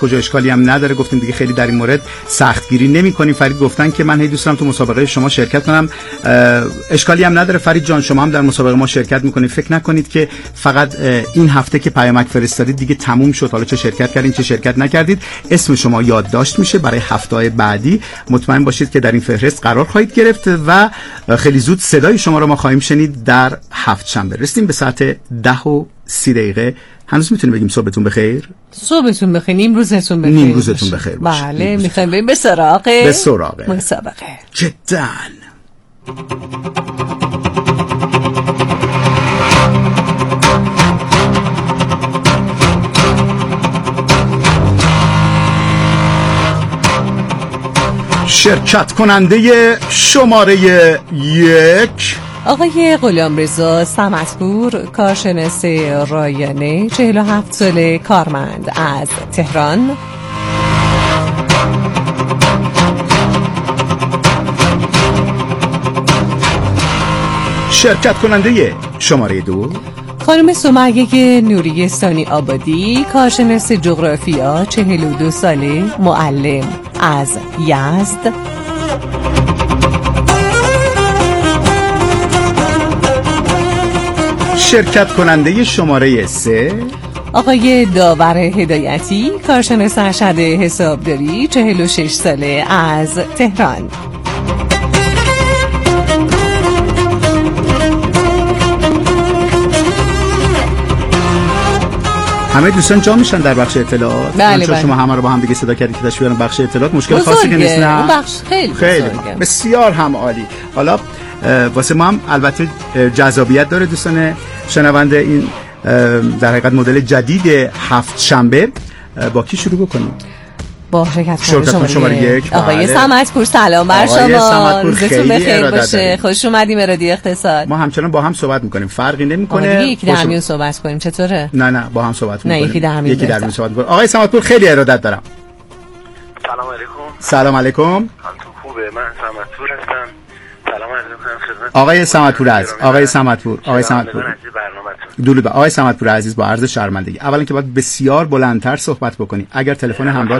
کجا اشکالی هم نداره. گفتیم دیگه خیلی در این مورد سختگیری نمی‌کنیم. فرید گفتن که من هی دوست دارم تو مسابقه شما شرکت کنم. اشکالی هم نداره فرید جان، شما هم در مسابقه ما شرکت می‌کنید. فکر نکنید که فقط این هفته که پیامک فرستادید دیگه تموم شد، حالا چه شرکت کردین چه شرکت نکردید، اسم شما یادداشت میشه برای هفته‌های بعدی. مطمئن باشید که در این فهرست قرار خواهید گرفت و خیلی زود صدای شما رو ما خواهیم شنید در هفت‌شنبه. رسیدیم به ساعت 10:30. هنوز میتونیم بگیم صبحتون بخیر؟ صبحتون بخیر، نیم روزتون بخیر. نیم روزتون بخیر باشه. بله، میخوایم بریم به سراغ مسابقه. جداً. شرکت کننده شماره 1 آقای غلامرضا صمدپور، کارشناس رایانه، 47 ساله، کارمند از تهران. شرکت کننده شماره 2 خانم سمیه نوری ثانی آبادی، کارشناس جغرافیا، 42 ساله، معلم از یزد. شرکت کننده شماره 3 آقای داور هدایتی، کارشناس ارشد حسابداری، 46 ساله، از تهران. همه دوستان جا میشن در بخش اطلاعات. بله. شما همه رو با هم دیگه صدا کردید که تشریف بخش اطلاعات. مشکل خاصی که نیست. نه، بخش خیلی بسیار هم عالی. حالا واسه ما هم البته جذابیت داره دوستان شنونده، این در حقیقت مدل جدید هفت شنبه. با کی شروع بکنیم؟ با شرکت شماره 1 آقای صمدپور. سلام بر شما، روزتون بخیر باشه. خوش اومدیم به رادیو اقتصاد. ما همچنان با هم صحبت میکنیم، فرقی نمیکنه. یکی در میون صحبت کنیم چطوره؟ نه با هم صحبت میکنیم. نه یکی در میون صحبت میکنیم. آقای صمدپور خیلی ارادت دارم. سلام علیکم. سلام علیکم. حالتون خوبه؟ من صمدپور هستم. سلام عرض می‌کنم خدمت آقای صمدپور عزیز. آقای صمدپور درود. آقای صمدپور عزیز، با عرض شرمندگی اولا که باید بسیار بلندتر صحبت بکنی. اگر تلفن همراه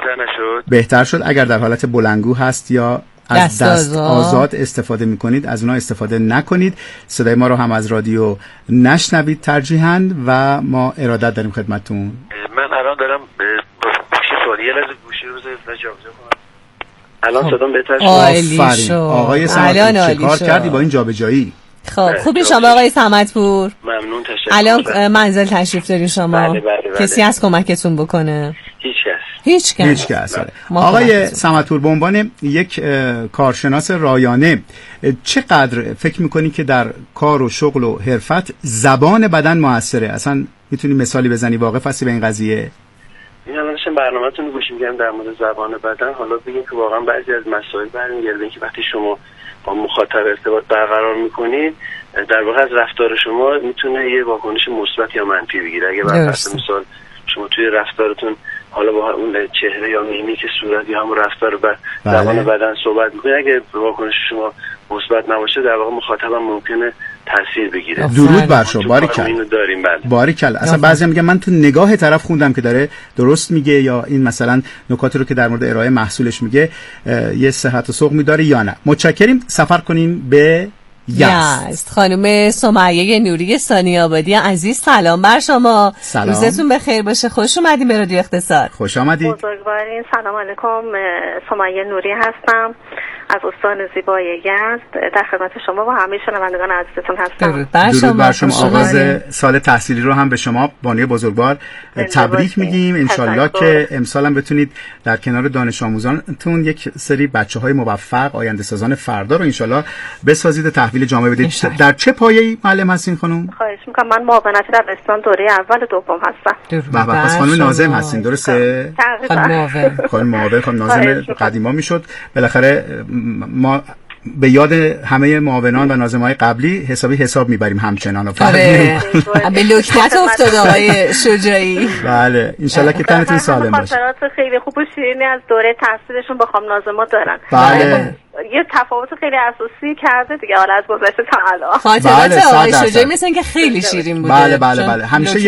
بهتر شد، اگر در حالت بلندگو هست یا از دست آزاد استفاده میکنید از اونها استفاده نکنید. صدای ما رو هم از رادیو نشنوید ترجیحاً و ما ارادت داریم خدمتتون. من الان دارم گوشی سوالیه لازم گوشی رو جابجا کنم. الان صدام بهتر شد. آقای صمدپور چه کار کردی با این جابجایی؟ خب خوبی شما آقای صمدپور؟ ممنون، تشکر. الان منزل تشریف دارین شما؟ بله. کسی از کمکتون بکنه؟ هیچ کس. آقای صمدپور، به عنوان یک کارشناس رایانه چقدر فکر میکنی که در کار و شغل و حرفت زبان بدن موثره؟ اصلا میتونی مثالی بزنی؟ واقف هستی به این قضیه؟ این الان داشتم برنامه‌تون رو گوش می‌کردم در مورد زبان بدن. حالا بگیم که واقعا بعضی از مسائل برمیگرده که وقتی شما با مخاطب ارتباط برقرار می‌کنید، در واقع از رفتار شما میتونه یه واکنش مثبت یا منفی بگیره. اگه مثلا مثال شما توی رفتارتون حالا با اون چهره یا میمیک صورت یا همون رفتار با زبان بدن صحبت می‌کنید، اگه واکنش شما مثبت نباشه در واقع مخاطبم ممکنه تاثیر بگیره. درود بر شما. باریکلا. اصلا بعضی میگن من تو نگاه طرف خوندم که داره درست میگه، یا این مثلا نکاتی رو که در مورد ارائه محصولش میگه یه صحت و سقمی داره یا نه. متشکریم. سفر کنیم به یزد. خانم سمیه نوری ثانی آبادی عزیز، سلام بر شما. روزتون بخیر باشه. خوش اومدین به رادیو اقتصاد. خوش آمدید. بزرگوارین. سلام علیکم. سمیه نوری هستم از استان زیبای یزد. در خدمت شما و همه شنوندگان عزیزتون هستم. درود بر شما. آغاز سال تحصیلی رو هم به شما بانوی بزرگوار تبریک میگیم. انشالله که امسال هم بتونید در کنار دانش آموزانتون یک سری بچه‌های موفق آینده سازان فردا رو انشالله بسازید و تحویل جامعه بدید. در چه پایه‌ای معلم هستین خانم؟ خواهش می‌کنم. من معاونتی در رستوران دوره اول دوم هستم. پس خانم ناظم هستین، درسته؟ خانم ناظم قدیما میشد. بالاخره ما به یاد همه معاونان و ناظم‌های قبلی حساب میبریم همچنان و به لکنت افتاد آقای شجاعی. بله انشالله که تنتون سالم باشه. خاطرات خیلی خوب و شیرینی از دوره تحصیلشون با خانم ناظما دارن. بله یه تفاوت خیلی اساسی کرده دیگه حالا از گذشته تا الان. خاطرات آقای شجاعی مثل اینکه خیلی شیرین بوده. بله همیشه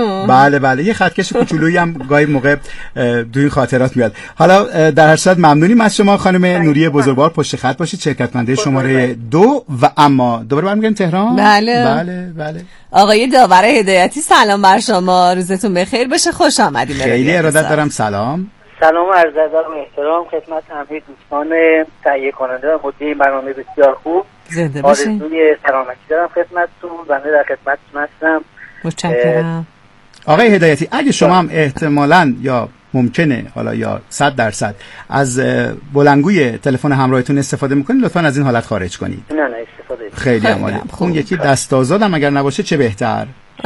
یه خطکش کوچولویی هم گاهی موقع دو این خاطرات میاد. حالا در هر صورت ممنونیم از شما خانم نوری بزرگوار. پشت خط باشید، شرکت‌کننده شماره 2 و اما دوباره برمیگردیم تهران. بله آقای داور هدایتی سلام بر شما، روزتون بخیر باشه، خوش آمدید. خیلی ارادت دارم. سلام عرض ادب و احترام خدمت همه دوستان تهیه کننده و مدیر برنامه بسیار خوب. زنده باشین. آرزوی سلامتی دارم خدمتتون، بنده در خدمتتون هستم. متشکرم. آقای هدایتی اگه شما هم احتمالاً یا ممکنه حالا یا 100% از بلندگوی تلفن همراهتون استفاده میکنید، لطفاً از این حالت خارج کنید. نه استفاده. خیلی عالی. اون یکی دست آزادم اگر نباشه چه بهتر.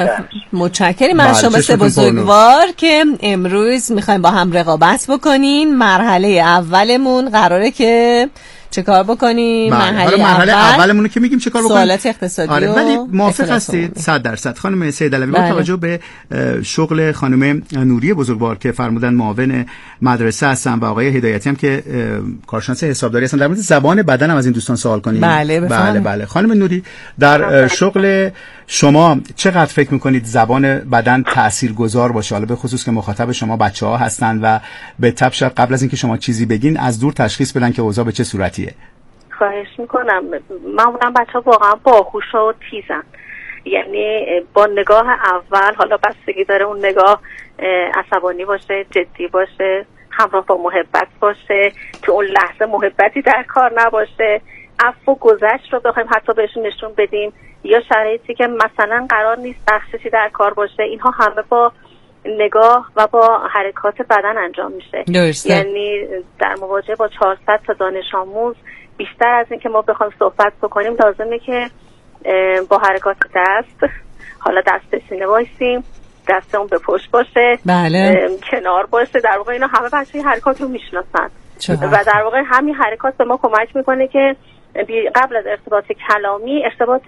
متشکرم از شما سه بزرگوار که امروز میخوایم با هم رقابت بکنین. مرحله اولمون قراره که چه کار بکنیم؟ مرحله اولمون که میگیم چه کار بکنیم؟ سوالات اقتصادی. آره، ولی موافق هستید 100% خانم سید علوی با توجه به شغل خانم نوری بزرگوار که فرمودن معاون مدرسه هستن و آقای هدایتی هم که کارشناس حسابداری هستن، در مورد زبان بدن هم از این دوستان سوال کنیم. بله خانم نوری، در شغل شما چقدر فکر میکنید زبان بدن تاثیرگذار باشه، حالا به خصوص که مخاطب شما بچه‌ها هستن و به تبع شاید قبل از اینکه شما چیزی بگین از دور تشخیص بدن که اوضاع به چه صورتیه؟ خواهش میکنم. معمولا بچه‌ها واقعا باهوش و تیزن، یعنی با نگاه اول، حالا بستگی داره اون نگاه عصبانی باشه، جدی باشه، همراه با محبت باشه، تو اون لحظه محبتی در کار نباشه، عفو و گذشت رو بخوایم حتی بهشون نشون بدیم، یا شرایطی که مثلا قرار نیست بخششی در کار باشه، اینها همه با نگاه و با حرکات بدن انجام میشه. یعنی در مواجهه با 400 تا دانش آموز بیشتر از این که ما بخوایم صحبت بکنیم لازمه که با حرکات دست، حالا دست به سینه وایسیم، دست اون به پشت باشه، کنار باشه، در واقع اینا همه بچه‌ها حرکات رو میشناسن و در واقع همین حرکات به ما کمک میکنه که قبل از ارتباط کلامی، ارتباط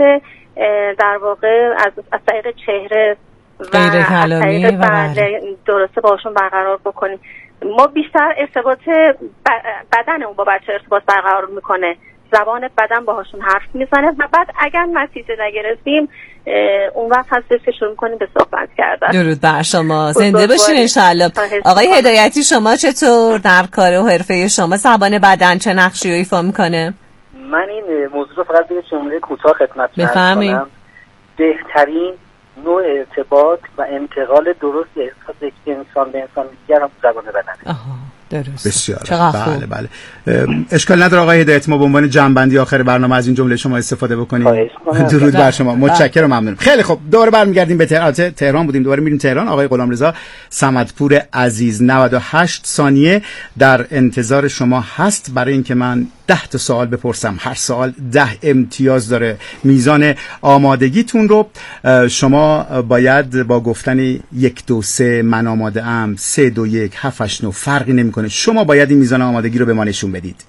در واقع از طریق چهره و از طریق درسته باشون برقرار بکنیم. ما بیشتر ارتباط بدنمون با بچه ارتباط برقرار میکنه، زبان بدن باهاشون حرف میزنه و بعد اگر نتیجه نگرفتیم اون وقت هستش که شروع میکنیم به صحبت کردن. درود بر شما، زنده باشین انشالله. آقای هدایتی شما چطور در کار و حرفه شما زبان بدن چه نقشی رو ایفا میکنه؟ من این موضوع رو فقط به جمله کوتاه خدمتتون عرض کنم. بهترین نوع ارتباط و انتقال درست احساس انسان به انسان دیگر هم زبان بدنه. درست. بسیار بله. اشکال نداره آقای هدایت، ما به عنوان جنبندی آخر برنامه از این جمله شما استفاده بکنیم. درود بر شما، متشکرم و ممنونم. خیلی خوب، دوباره برمیگردیم به تهران بودیم، دوباره میریم تهران. آقای غلامرضا صمدپور عزیز 98 ثانیه در انتظار شما هست برای اینکه من 10 تا سوال بپرسم. هر سوال 10 امتیاز داره. میزان آمادگیتون رو شما باید با گفتن 1 2 3 من آماده ام، 3 2 1 7 8 9 فرقی نمیکنه، شما باید این میزان آمادگی رو به ما نشون بدید.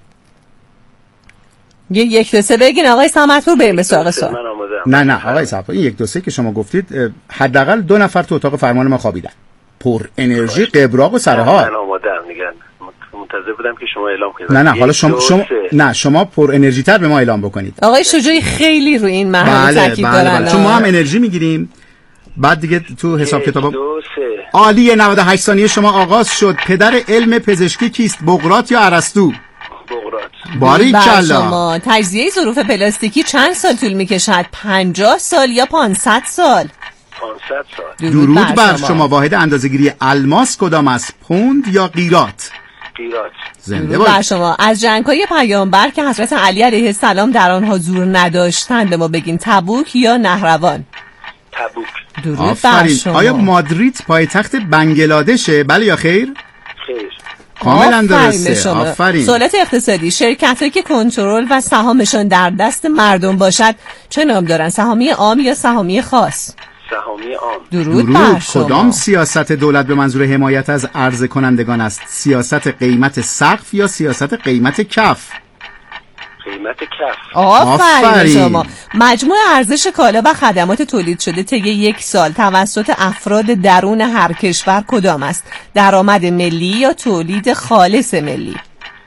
1 2 3 بگین آقای صمدپور، بریم به سراغ سوال. نه آقای صمدپور، این 1 2 3 که شما گفتید حداقل 2 نفر تو اتاق فرمان ما خوابیدن، پر انرژی، قبراق و سرحال. من آماده‌ام میگن، منتظر بودم که شما اعلام کنید. نه حالا شما پر انرژی تر به ما اعلام بکنید. آقای شجاعی خیلی روی این مرحله تاکید دارن. چون ما هم انرژی میگیریم، بعد دیگه تو حساب کتابا عالیه. 98 ثانیه شما آغاز شد. پدر علم پزشکی کیست؟ بقراط یا ارسطو؟ بقراط. باریکلا. تجزیه ظروف پلاستیکی چند سال طول میکشد؟ 50 سال یا 500 سال؟ 500 سال. درود بر شما. واحد اندازه‌گیری الماس کدام است؟ پوند یا قیراط؟ قیراط. زنده باشید. شما از جنگ‌های پیامبر که حضرت علی علیه السلام در آنها زور نداشتند به ما بگین، تبوک یا نهروان؟ تبوک. درود بر شما. آیا مادرید پایتخت بنگلادشه؟ بله یا خیر؟ خیر. کاملا درسته. آفرین. سوالات اقتصادی، شرکت‌هایی که کنترل و سهامشان در دست مردم باشد چه نام دارن؟ سهامی عام یا سهامی خاص؟ سهامی عام. درود بر شما. کدام سیاست دولت به منظور حمایت از عرضه کنندگان است؟ سیاست قیمت سقف یا سیاست قیمت کف؟ قیمت کف. آفرین شما. مجموع ارزش کالا و خدمات تولید شده طی 1 سال توسط افراد درون هر کشور کدام است؟ درآمد ملی یا تولید خالص ملی؟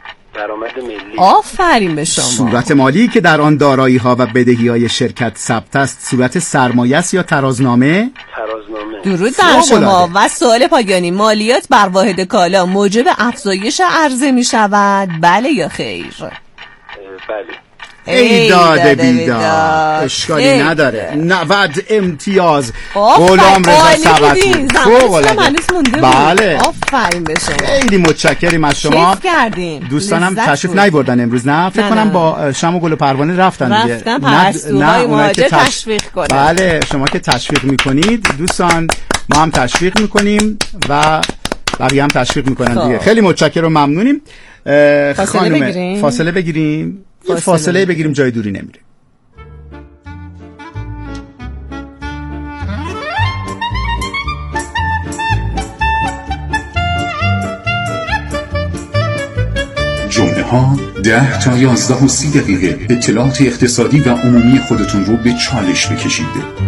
غرامت ملی. آفرین به شما. صورت مالی که در آن دارایی‌ها و بدهی‌های شرکت ثبت است صورت سرمایه است یا ترازنامه؟ ترازنامه. درود بر شما. و سوال پایانی، مالیات بر واحد کالا موجب افزایش عرضه می شود بله یا خیر؟ بله. ای داده بیداد، اشکالی نداره. 90 امتیاز غلام رضا سبتی. بله آفرین به شما. خیلی متشکریم از شما. کیف کردیم. دوستانم تشریف نیاوردن امروز نه فکر کنم با شم و گل و پروانه رفتن دیگه. نه اونایی که تشویق کنن. بله شما که تشویق میکنید دوستان ما هم تشویق میکنیم و بقیه هم تشویق میکنن دیگه. خیلی متشکرم و ممنونیم. فاصله بگیریم. فاصله بگیریم جای دوری نمیره. جمعه ها 10 تا 11 و 30 دقیقه اطلاعات اقتصادی و عمومی خودتون رو به چالش بکشید.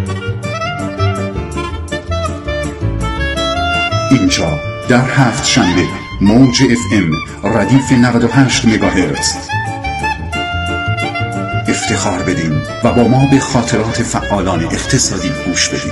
اینجا در هفت شنبه موج FM ردیف 98 مگاهرتز. افتخار بدین و با ما به خاطرات فعالان اقتصادی گوش بدین.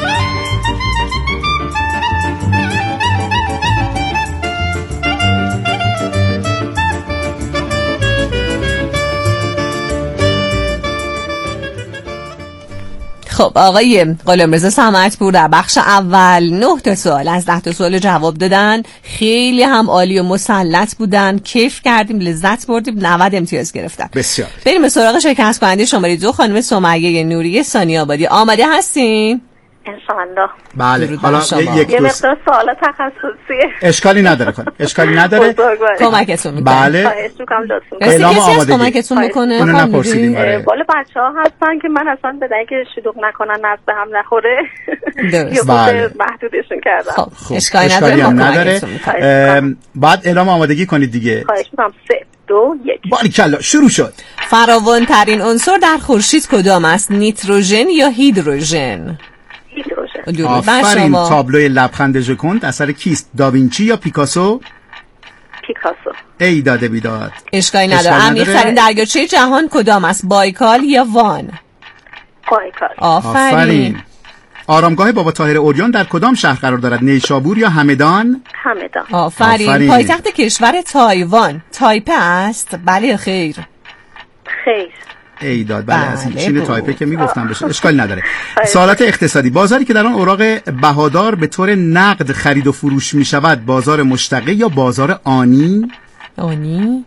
خب آقای غلامرضا سمعتپور در بخش اول 9 تا سوال از 10 تا سوال جواب دادن. خیلی هم عالی و مسلط بودن. کیف کردیم، لذت بردیم، 90 امتیاز گرفتن. بسیار. بریم به سراغ شرکت کننده شماره 2 خانم سمیه نوری ثانی آبادی. آماده هستین؟ انشاءالله. بله. حالا یه مقدار سوال تخصصیه. اشکالی نداره. کمکتون میکنم. بله. خواهش میکنم لطفاً. کسی از کمکتون میکنه؟ اونو نپرسیدیم. بالا بچه‌ها هستن که من اصلا بدون که شلوغ نکنن ناز به هم نخوره. درست. بله. محدودشون کردم. خب اشکالی نداره. بعد اعلام آمادگی کنید دیگه. خواهش میکنم. 3 2 1. باریکلا شروع شد. فراوان ترین عنصر در خورشید کدام است؟ نیتروژن یا هیدروژن؟ آفرین. تابلوی لبخند ژکوند اثر کیست؟ داوینچی یا پیکاسو؟ پیکاسو. ای داده بیداد. اشکالی نداره. عمیق‌ترین دریاچه جهان کدام است؟ بایکال یا وان؟ بایکال. آفرین. آرامگاه بابا طاهر عریان در کدام شهر قرار دارد؟ نیشابور یا همدان؟ همدان. آفرین. پایتخت کشور تایوان تایپه است؟ بله یا خیر؟ خیر. ای داد. بله از چین تایپه که میگفتم بشه. اشکال نداره. سوالات اقتصادی. بازاری که در آن اوراق بهادار به طور نقد خرید و فروش می شود بازار مشتقه یا بازار آنی؟ آنی.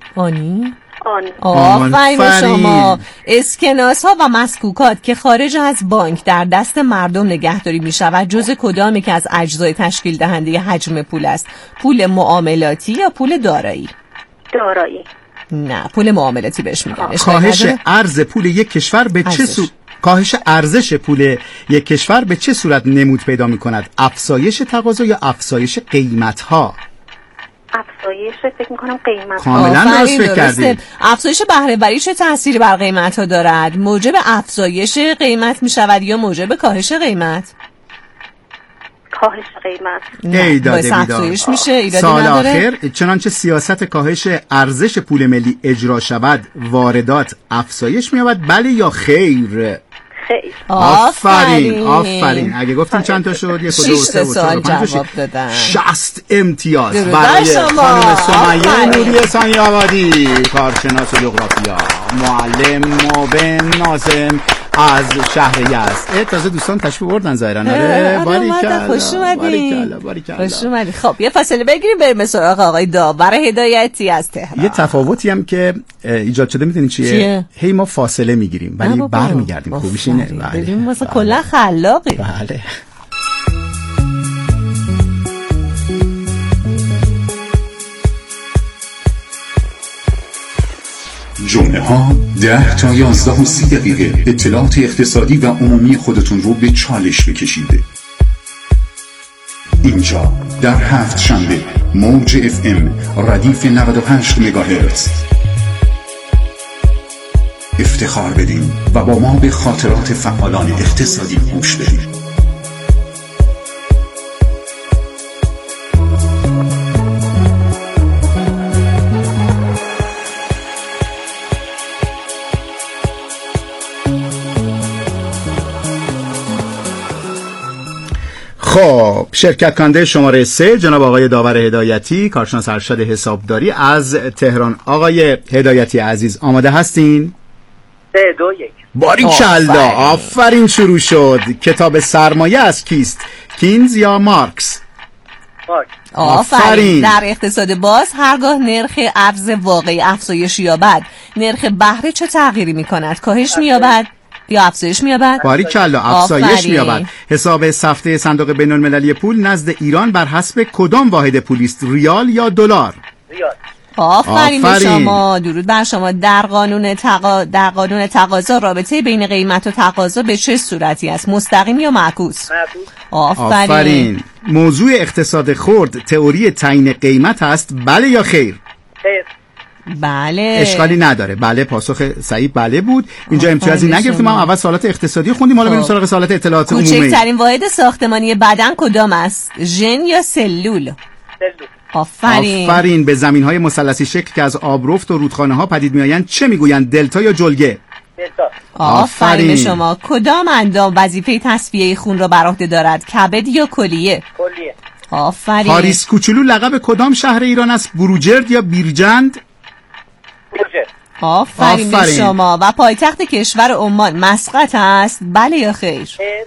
آفرین شما. اسکناس ها و مسکوکات که خارج از بانک در دست مردم نگهداری می شود جزء کدامی که از اجزای تشکیل دهنده حجم پول است؟ پول معاملاتی یا پول دارایی؟ دارایی. نه پول معاملاتی بهش میگن. کاهش ارز پول یک کشور به کاهش ارزش پول یک کشور به چه صورت نمود پیدا می‌کند؟ افزایش تقاضا یا افزایش قیمت‌ها؟ افزایش فکر می‌کنم قیمت. کاملا درست فکر کردید. افزایش بهره‌وری چه تأثیری بر قیمت‌ها دارد؟ موجب افزایش قیمت می‌شود یا موجب کاهش قیمت؟ کاهش قیمت. ای داده بیدار. سال آخر چنانچه سیاست کاهش ارزش پول ملی اجرا شود واردات افزایش می‌یابد بله یا خیر؟ خیر. آفرین. اگه گفتین چند تا شد؟ 1 2 3 4 5 جواب دادن. 60 امتیاز برای خانم سمیه نوری ثانی آبادی، کارشناس جغرافیا، معلم مبین ناظم از شهر یزد. تازه دوستان تشریف بردن ظاهرا. باریکلا. خوش اومدید. خب یه فاصله بگیریم بریم سراغ آقای داور هدایتی از تهران. یه تفاوتی هم که ایجاد شده میدونی چیه؟ هی ما فاصله میگیریم ولی برمیگردیم. خوبیش اینه. ببین واسه کلا خلاقی. بله. جمعه ها 10 تا 11 و 30 دقیقه اطلاعات اقتصادی و عمومی خودتون رو به چالش بکشید. اینجا در هفت شنبه موج FM ردیف 98 مگاهرتز. افتخار بدین و با ما به خاطرات فعالان اقتصادی گوش بدین. خب شرکت کننده شماره 3 جناب آقای داور هدایتی، کارشناس ارشد حسابداری از تهران. آقای هدایتی عزیز آماده هستین؟ 3 2 1 باریکلا، آفرین. شروع شد. کتاب سرمایه از کیست؟ کینز یا مارکس؟ آفرین. در اقتصاد باز هرگاه نرخ ارز واقعی افزایش یابد، نرخ بهره چه تغییری می‌کند؟ کاهش می‌یابد یا افزایش می‌یابد؟ باریکلا، افزایش می‌یابد. حساب سفته صندوق بین‌المللی پول نزد ایران بر حسب کدام واحد پولی است؟ ریال یا دلار؟ ریال. آفرین به شما. درود بر شما. در قانون تقاضا رابطه بین قیمت و تقاضا به چه صورتی است؟ مستقیم یا معکوس؟ آفرین. موضوع اقتصاد خرد تئوری تعیین قیمت است، بله یا خیر؟ خیر. بله. اشکالی نداره. بله، پاسخ صحیح بله بود. اینجا امتیازی نگرفتیم. ما اول سوالات اقتصادی خوندیم، حالا بریم سراغ سوالات اطلاعات عمومی. کوچکترین واحد ساختمانی بدن کدام است؟ ژن یا سلول؟ آفرین. به زمین‌های مثلثی شکل که از آبرفت و رودخانه‌ها پدید می‌آیند چه می‌گویند؟ دلتا یا جلگه؟ دلتا. آفرین شما. کدام اندام وظیفه تصفیه خون را بر عهده دارد؟ کبد یا کلیه؟ کلیه. آفرین. پاریس کوچولو لقب کدام شهر ایران است؟ بروجرد یا بیرجند؟ بروجرد. آفرین به شما. و پایتخت کشور عمان مسقط است، بله یا خیر؟ خیر.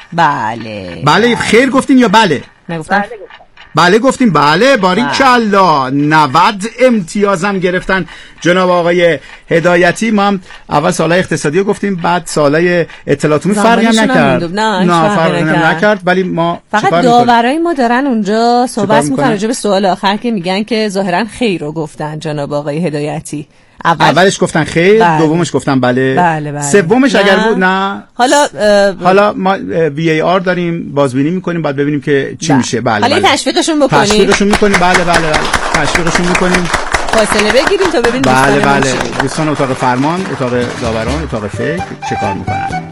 بله. خیر گفتین یا بله؟ نگفتم. بله گفتیم. بله، باریکلا. 90 امتیازم گرفتن جناب آقای هدایتی. ما هم اول سوالای اقتصادی رو گفتیم، بعد سوالای اطلاعات عمومی. فرقی هم نکرد. نه فرقی نکرد. ولی ما فقط داورای ما دارن اونجا صحبت میکنن راجع به سوال آخر که میگن که ظاهرا خیر رو گفتن جناب آقای هدایتی. اولش گفتن خیر، دومش گفتن بله. سومش اگر بود نه. حالا ما VAR داریم، بازبینی میکنیم، بعد ببینیم که چی میشه. حالا تشویقشون میکنیم. بله. تشویقشون میکنیم. فاصله بگیریم تا ببینیم بله. دوستان اتاق فرمان، اتاق داوران، اتاق فکر چه کار میکنن.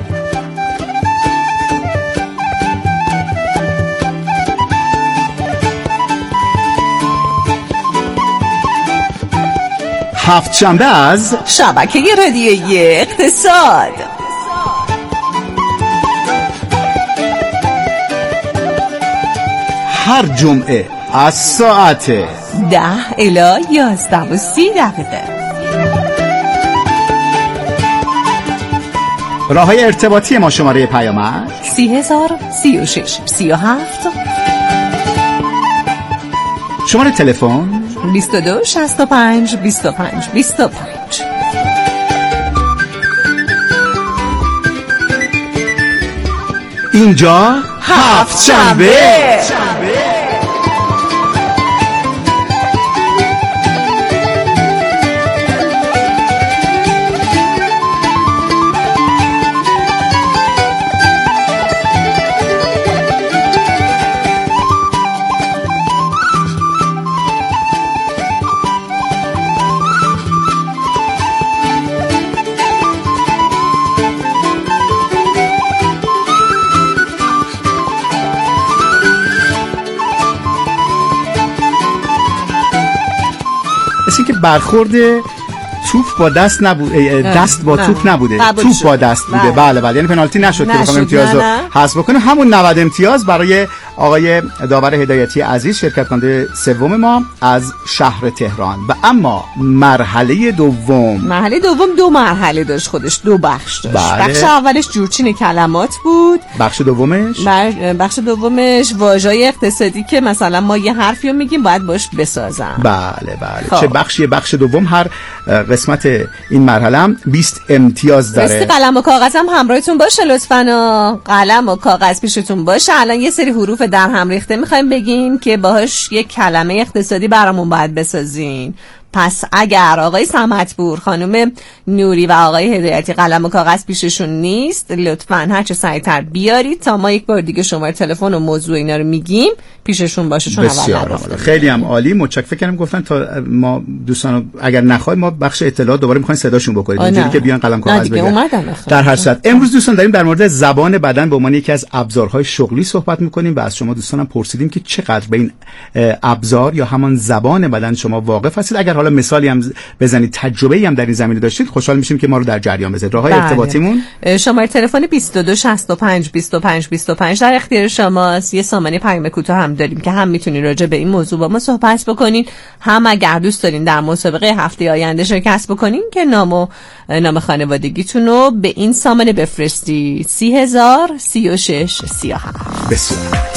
هفت شنبه از شبکه رادیویی اقتصاد. هر جمعه از ساعت 10 الی 11:30. راه‌های ارتباطی ما: شماره پیامک 30,036 37، شماره تلفن 22 65 25 25. اینجا هفت شنبه. برخورد توپ با دست نبوده، دست با توپ نبوده، توپ با دست بوده. بله یعنی پنالتی نشد که بخوام امتیاز رو حذف بکنیم. همون 90 امتیاز برای آقای داور هدایتی عزیز، شرکت کننده سوم ما از شهر تهران. و اما مرحله دوم 2 مرحله داشت، خودش 2 بخش داشت. بخش اولش جورچین کلمات بود. بخش دومش واژه‌های اقتصادی که مثلا ما یه حرفی رو میگیم باید باش بسازم. بله. چه بخشی؟ بخش دوم. هر قسمت این مرحله هم 20 امتیاز داره. قلم و کاغذم همراهتون باشه لطفاً. قلم و کاغذ پیشتون باشه. الان یه سری حروف در هم ریخته میخوایم بگیم که باهاش یک کلمه اقتصادی برامون باید بسازین. پس اگر آقای صمت‌پور، خانم نوری و آقای هدایتی قلم و کاغذ پیششون نیست، لطفاً هر چه سریعتر بیارید تا ما یک بار دیگه شماره تلفن و موضوع اینا رو میگیم پیششون باشه. چون بسیار خیلی هم عالی. متشکرم. فکر کنم گفتن تا ما دوستان اگر نخوایم ما بخش اطلاعات دوباره می‌خوایم صداشون بکنید، اینجوری که بیان قلم کاغذ بگیرن. در هر صورت امروز دوستان داریم در مورد زبان بدن به عنوان یکی از ابزارهای شغلی صحبت می‌کنیم و از شما دوستانم پرسیدیم که چقدر به این ابزار یا همان زبان بدن شما واقف هستید. اگر حالا مثالی هم بزنید، تجربه‌ای هم در این زمینه داشتید، خوشحال میشیم که ما رو در جریان بذارید. راههای ارتباطیمون شماره تلفن 22 65 25 25 در اختیار شماست. یه سامانه پیام کوتاه هم داریم که هم میتونید راجع به این موضوع با ما صحبت بکنین، هم اگر دوست دارین در مسابقه هفته آینده شرکت بکنین که نام خانوادگیتون رو به این سامانه بفرستید 30,000 36 37. بسیار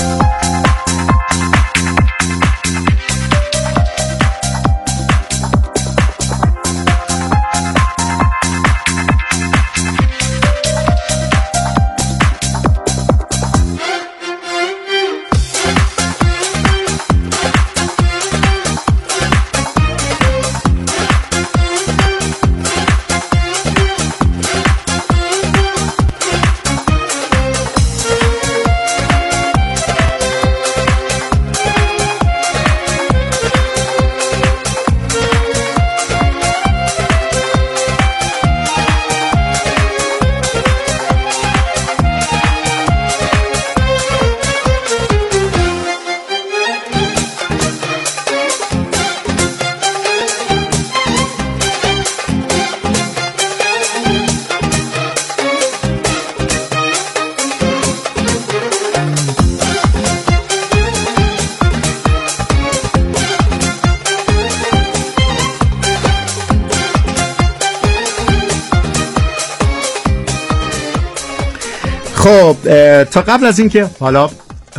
خب تا قبل از اینکه حالا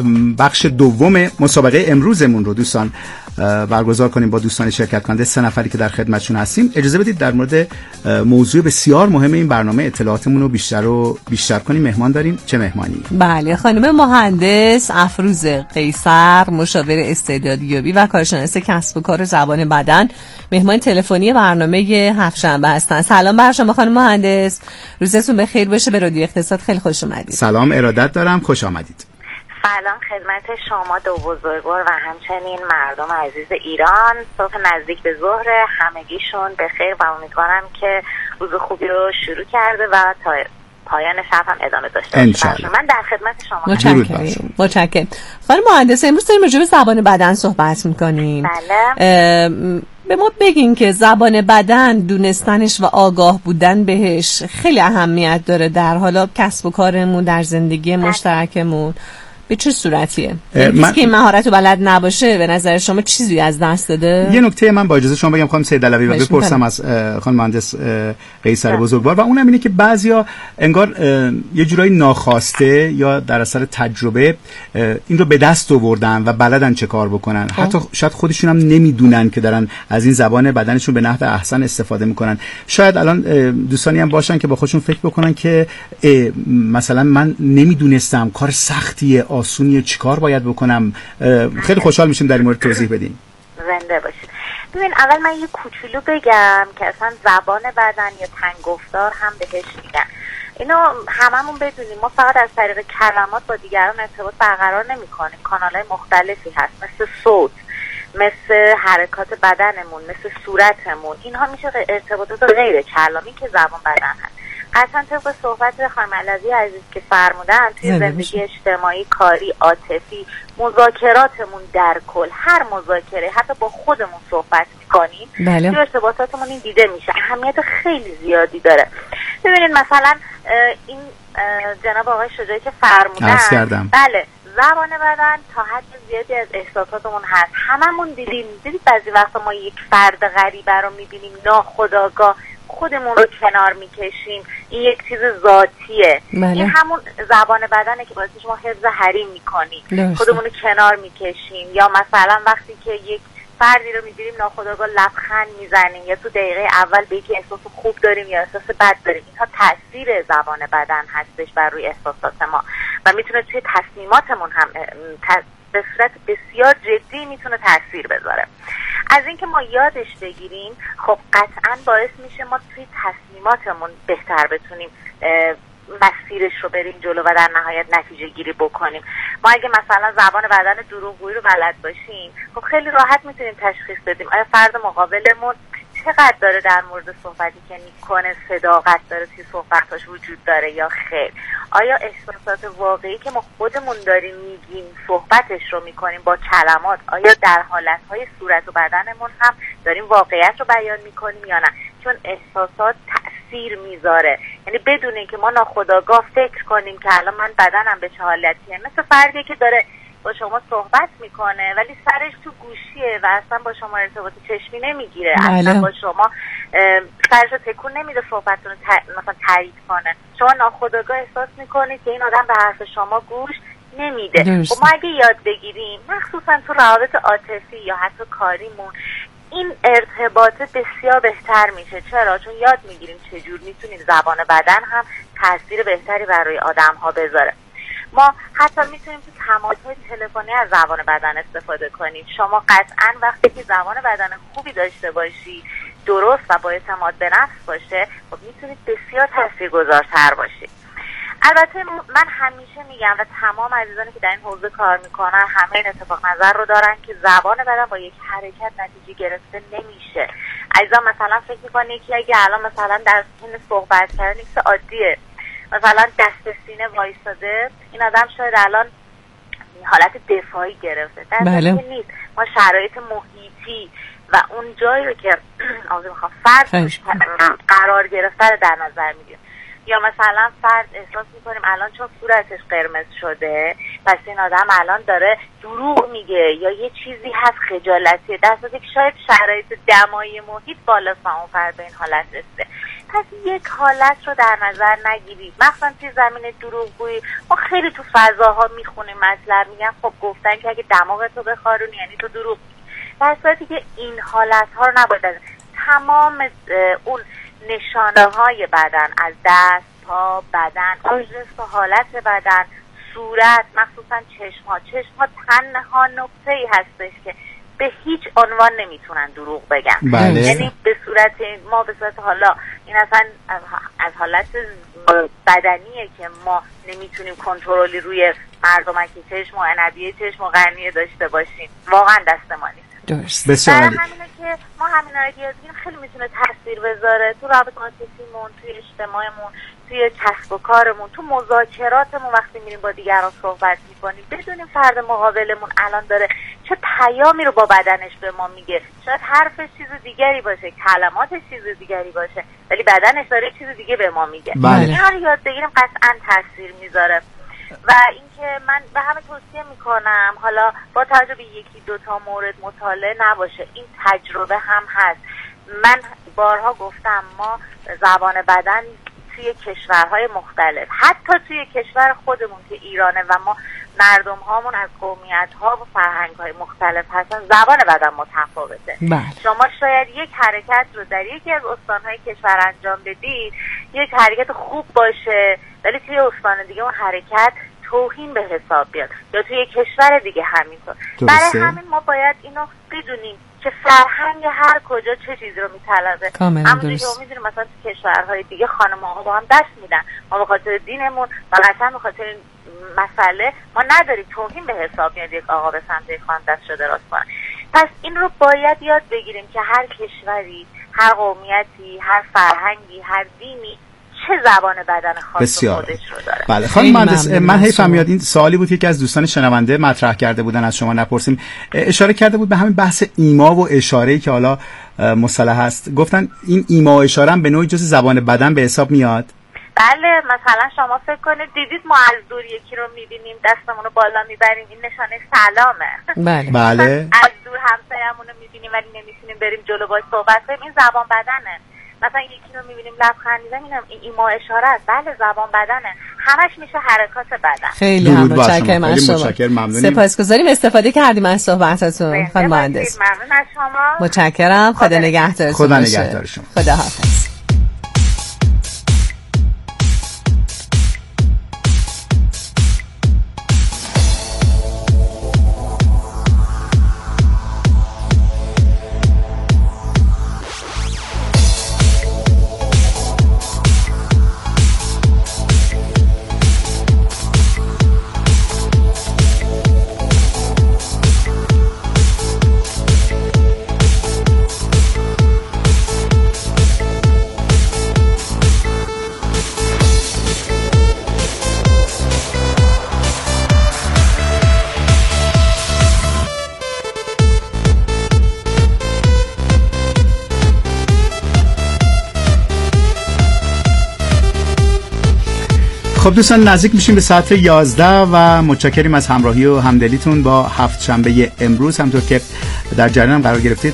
بخش دوم مسابقه امروزمون رو دوستان برگزار کنیم با دوستان شرکت کننده 3 نفری که در خدمتشون هستیم، اجازه بدید در مورد موضوع بسیار مهم این برنامه اطلاعاتمون رو بیشتر کنیم. مهمان داریم. چه مهمانی؟ بله، خانم مهندس افروز قیصر، مشاور استعدادیابی و کارشناس کسب و کار زبان بدن، مهمان تلفنی برنامه هفت‌شنبه هستن. سلام بر شما خانم مهندس، روزتون بخیر باشه. به رادیو اقتصاد خیلی خوش اومدید. سلام، ارادت دارم، خوش آمدید. سلام خدمت شما دو بزرگوار و همچنین مردم عزیز ایران. صبح نزدیک به ظهر، همگیشون بخیر و امیدوارم که روز خوبی رو شروع کرده و تا پایان شب هم ادامه داشته باشه. من در خدمت شما. متشکرم. خانم مهندس، امروز داریم راجع به زبان بدن صحبت می‌کنیم. بله. به ما بگین که زبان بدن، دونستنش و آگاه بودن بهش خیلی اهمیت داره در حالا کسب و کارمون، در زندگی مشترکمون. به چه صورتیه؟ کسی که این مهارت رو بلد نباشه به نظر شما چیزی از دست داده؟ یه نکته من با اجازه شما بگم خانم سید علوی و بپرسم از خانم مهندس قیصر بزرگوار، و اونم اینه که بعضیا انگار یه جورایی ناخواسته یا در اثر تجربه این رو به دست آوردن و بلدن چه کار بکنن. حتی شاید خودشون هم نمیدونن که دارن از این زبان بدنشون به نحو احسن استفاده میکنن. شاید الان دوستانی هم باشن که با خودشون فکر بکنن که مثلا من نمیدونستم، کار سختیه، آسونیه، چیکار باید بکنم. خیلی خوشحال میشیم در این مورد توضیح بدین. زنده باشید. ببین، اول من یه کوچولو بگم که اصلا زبان بدن یا تنگ‌گفتار هم بهش میگن. اینو هممون بدونیم، ما فقط از طریق کلمات با دیگران ارتباط برقرار نمی‌کنیم. کانال‌های مختلفی هست، مثل صوت، مثل حرکات بدنمون، مثل صورتمون. اینها میشه ارتباطات غیر کلامی که زبان بدن هست. اصلا طبق صحبت خانم علوی عزیز که فرمودن، توی زندگی اجتماعی، کاری، عاطفی، مذاکراتمون در کل، هر مذاکره حتی با خودمون صحبت می‌کنیم، توی ارتباطاتمون این دیده میشه. اهمیت خیلی زیادی داره. ببینید مثلا این جناب آقای شجاعی که فرمودن، بله، زبان بدن تا حد زیادی از احساساتمون هست. هممون دیدید بعضی وقتا ما یک فرد غریبه رو می‌بینیم ناخودآگاه خودمون رو کنار میکشیم، این یک چیز ذاتیه. این همون زبان بدنه که باعث ما حفظ حریم میکنیم، خودمون رو کنار میکشیم. یا مثلا وقتی که یک فردی رو میبینیم ناخودآگاه لبخند میزنیم، یا تو دقیقه اول به یکی احساس خوب داریم یا احساس بد داریم. اینها تاثیر زبان بدن هستش بر روی احساسات ما و میتونه توی تصمیماتمون هم به صورت بسیار جدی میتونه تاثیر بذاره. از اینکه ما یادش بگیریم، خب قطعاً باعث میشه ما توی تصمیماتمون بهتر بتونیم مسیرش رو بریم جلو و در نهایت نتیجه گیری بکنیم. ما اگه مثلا زبان بدن دروغگویی رو بلد باشیم، خب خیلی راحت میتونیم تشخیص بدیم آیا فرد مقابلمون چه چقدر داره در مورد صحبتی که میکنه صداقت داره توی صحبتاش وجود داره یا خیر. آیا احساسات واقعی که ما خودمون داریم میگیم صحبتش رو میکنیم با کلمات، آیا در حالتهای صورت و بدنمون هم داریم واقعیت رو بیان میکنیم یا نه؟ چون احساسات تأثیر میذاره، یعنی بدون اینکه ما ناخودآگاه فکر کنیم که الان من بدنم به چه حالتیه. مثل فردی که داره با شما صحبت میکنه ولی سرش تو گوشیه و اصلا با شما ارتباط چشمی نمیگیره، اصلا با شما سرش رو تکون نمیده صحبتتون رو مثلا تایید کنه. شما ناخودآگاه احساس میکنید که این آدم به حرف شما گوش نمیده. و ما اگه یاد بگیریم مخصوصا تو روابط عاطفی یا حتی کاریمون این ارتباط بسیار بهتر میشه. چرا؟ چون یاد میگیریم چجور میتونیم زبان بدن هم تاثیر بهتری برای آدم ها بذاره. ما حتی میتونیم تو تماس‌های تلفنی از زبان بدن استفاده کنیم. شما قطعاً وقتی که زبان بدن خوبی داشته باشی، درست و با اعتماد به نفس باشه، خب میتونید بسیار تاثیرگذارتر باشید. البته من همیشه میگم و تمام عزیزانی که در این حوزه کار میکنن همه این اتفاق نظر رو دارن که زبان بدن با یک حرکت نتیجه گرفته نمیشه. عزیزان مثلا فکر میکنه یکی اگه الان مثلا در حین صحبت کردن نیست عادیه، مثلا دست سینه وایساده، این آدم شاید الان حالت دفاعی گرفته. در نیست. ما شرایط محیطی و اون جایی رو که فرد قرار گرفته رو در نظر میگیریم. یا مثلا فرد احساس میکنیم الان چون صورتش قرمز شده پس این آدم الان داره دروغ میگه یا یه چیزی هست خجالتیه، در صورتی که شاید شرایط دمایی محیط بالاست و اون فرد به این حالت رسیده. پس یک حالت رو در نظر نگیرید. مثلا توی زمین دروغگویی ما خیلی تو فضاها میخونیم مطلب میگن خب گفتن که اگه دماغتو بخارونی یعنی تو دروغ میگی، در صورتی که این حالت ها رو نباید تمام اون نشانه های بدن از دست، پا، بدن، آژرس و حالت بدن، صورت، مخصوصا چشم ها تنها نقطه ای هستش که به هیچ عنوان نمیتونن دروغ بگن. بله. یعنی به صورت ما به صورت حالا این اصلا از حالت بدنیه که ما نمیتونیم کنترلی روی مردمکی چشم و عنبیه چشم و قرنیه داشته باشیم، واقعا دست ما نیست. درست. بسیار همینه که ما همینا رو یاد بگیریم خیلی میتونه تاثیر بذاره تو رابطه عاطفیمون، توی اجتماعمون، توی کسب و کارمون، تو مذاکراتمون. وقتی میریم با دیگران صحبت میکنیم بدونیم فرد مقابلمون الان داره چه پیامی رو با بدنش به ما میگه. شاید حرفش چیز دیگری باشه، کلماتش چیز دیگری باشه، ولی بدنش داره چیز دیگه به ما میگه. اینا رو یاد بگیریم قطعا تاثیر میذاره. و اینکه من به همه توصیه میکنم حالا با توجه به یکی دوتا مورد مطالعه نباشه، این تجربه هم هست. من بارها گفتم ما زبان بدن توی کشورهای مختلف، حتی توی کشور خودمون که ایرانه و ما مردم هامون از قومیت ها و فرهنگ های مختلف هستن، زبان بدن متفاوته. شما شاید یک حرکت رو در یکی از استانهای کشور انجام بدید، یک حرکت خوب باشه ولی توی استان دیگه اون حرکت توهین به حساب بیاد، یا توی کشور دیگه همینطور. برای همین ما باید اینو بدونیم که فرهنگ هر کجا چه چیزی رو میطلبه. همونجوری که میدونیم مثلا تو کشورهای دیگه خانم‌ها با هم دست میدن، ما به خاطر دینمون و قطعا به خاطر این مسئله ما نداریم توهین به حساب میاد یک آقا به سمت یک خانم دست شده راست کنه. پس این رو باید یاد بگیریم که هر کشوری، هر قومیتی، هر فرهنگی، هر دینی چه زبان بدن خاص خودش رو داره. بله خانم مهندس، من حیفم میاد این سوالی بود که از دوستان شنونده مطرح کرده بودن از شما نپرسیم. اشاره کرده بود به همین بحث ایما و اشاره‌ای که حالا مصطلح هست. گفتن این ایما و اشاره هم به نوعی جز زبان بدن به حساب میاد. بله مثلا شما فکر کنید دیدید ما از دور یکی رو میبینیم دستمون رو بالا میبریم، این نشانه سلامه. بله. از دور همسایه‌مون رو میبینیم ولی نمیتونیم بریم جلو باهاش صحبت کنیم، این زبان بدنه. مثلا یکی رو میبینیم لبخند میزنیم، این ایما اشاره است. بله زبان بدنه، همش میشه حرکات بدن. خیلی متشکرم از شما. سپاسگزاریم استفاده کردیم از صحبتاتون خانم مهندس. ممنون از شما. متشکرم. خدا نگهدارتون. خدا نگهدار شما. خدا حافظ. خب دوستان نزدیک میشیم به ساعت 11 و متشکریم از همراهی و همدلیتون با هفت شنبه امروز. همونطور که در جریان قرار گرفتید